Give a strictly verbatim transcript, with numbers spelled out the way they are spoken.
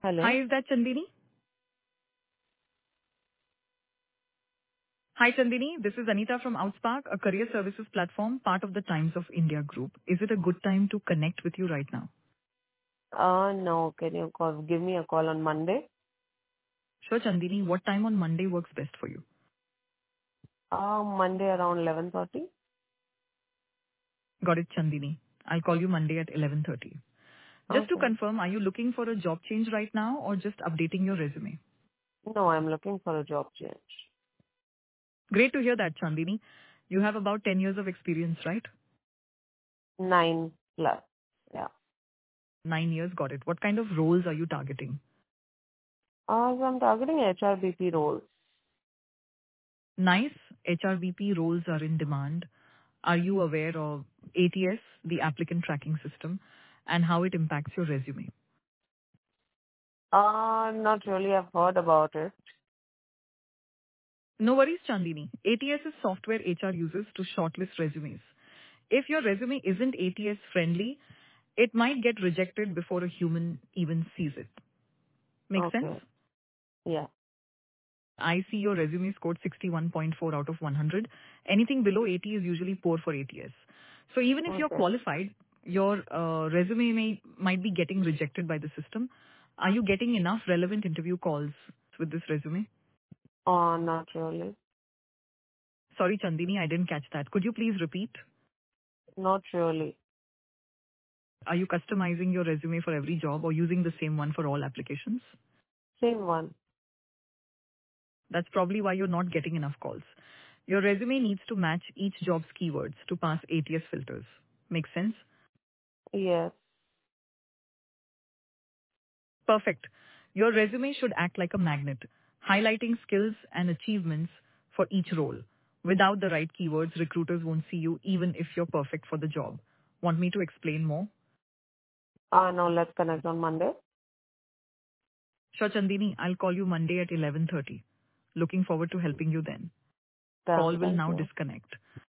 Hello. Hi, is that Chandini? Hi, Chandini. This is Anita from Outspark, a career services platform, part of the Times of India group. Is it a good time to connect with you right now? Uh, no, can you call, give me a call on Monday? Sure, Chandini. What time on Monday works best for you? Uh, Monday around eleven thirty? Got it, Chandini. I'll call you Monday at eleven thirty. Just to Okay. confirm, are you looking for a job change right now or just updating your resume? No, I'm looking for a job change. Great to hear that, Chandini. You have about ten years of experience, right? Nine plus. Yeah. Nine years, got it. What kind of roles are you targeting? Uh, so I'm targeting H R B P roles. Nice. H R B P roles are in demand. Are you aware of A T S, the applicant tracking system, and how it impacts your resume? Uh, not really. I've heard about it. No worries, Chandini. A T S is software H R uses to shortlist resumes. If your resume isn't A T S friendly, it might get rejected before a human even sees it. Make sense? Okay. Yeah. I see your resume scored sixty-one point four out of one hundred. Anything below eighty is usually poor for A T S. So even if you're Okay. qualified, your uh, resume may might be getting rejected by the system. Are you getting enough relevant interview calls with this resume? Uh, not really. Sorry, Chandini, I didn't catch that. Could you please repeat? Not really. Are you customizing your resume for every job or using the same one for all applications? Same one. That's probably why you're not getting enough calls. Your resume needs to match each job's keywords to pass A T S filters. Make sense? Yes. Perfect. Your resume should act like a magnet, highlighting skills and achievements for each role. Without the right keywords, recruiters won't see you even if you're perfect for the job. Want me to explain more? Uh, no, let's connect on Monday. Sure, Chandini, I'll call you Monday at eleven thirty. Looking forward to helping you then. Call Done. will Thank now you. disconnect.